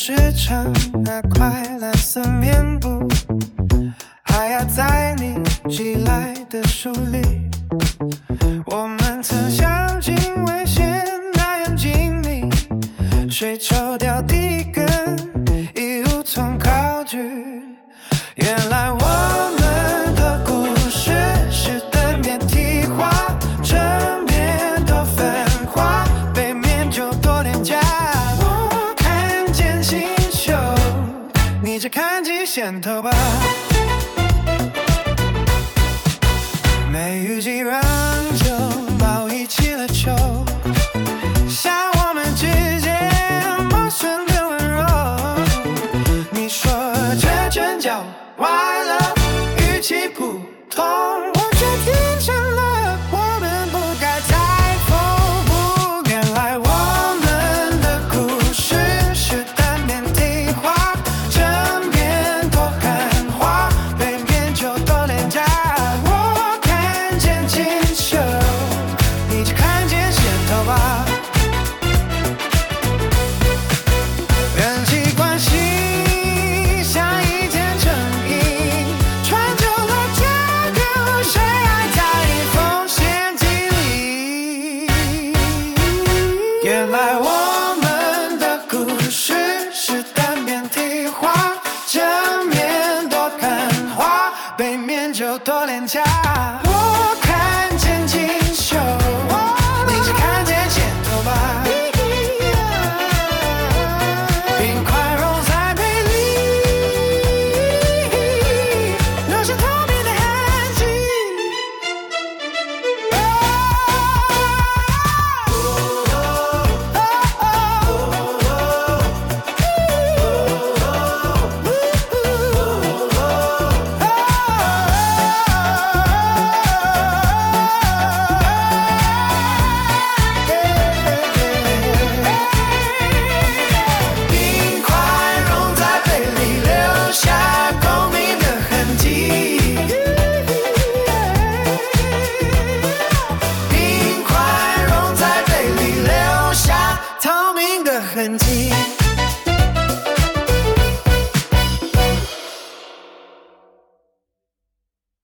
时常那块蓝色面部，还压在你寄来的书里。我们曾相敬为先，那样紧密，水抽掉地根，已无从考据。原来我们的故事是单面题画，正面多繁华，背面就多廉价。我看见星球，你只看极限头吧。梅雨季让酒贸易起了球，像我们之间陌生的温柔。你说这真叫快乐，与其普通，我却听成了我们不该再缝补。原来我们的故事是单面题画，正面多繁华，背面就多廉价。我看见星球，你只看见线头吧。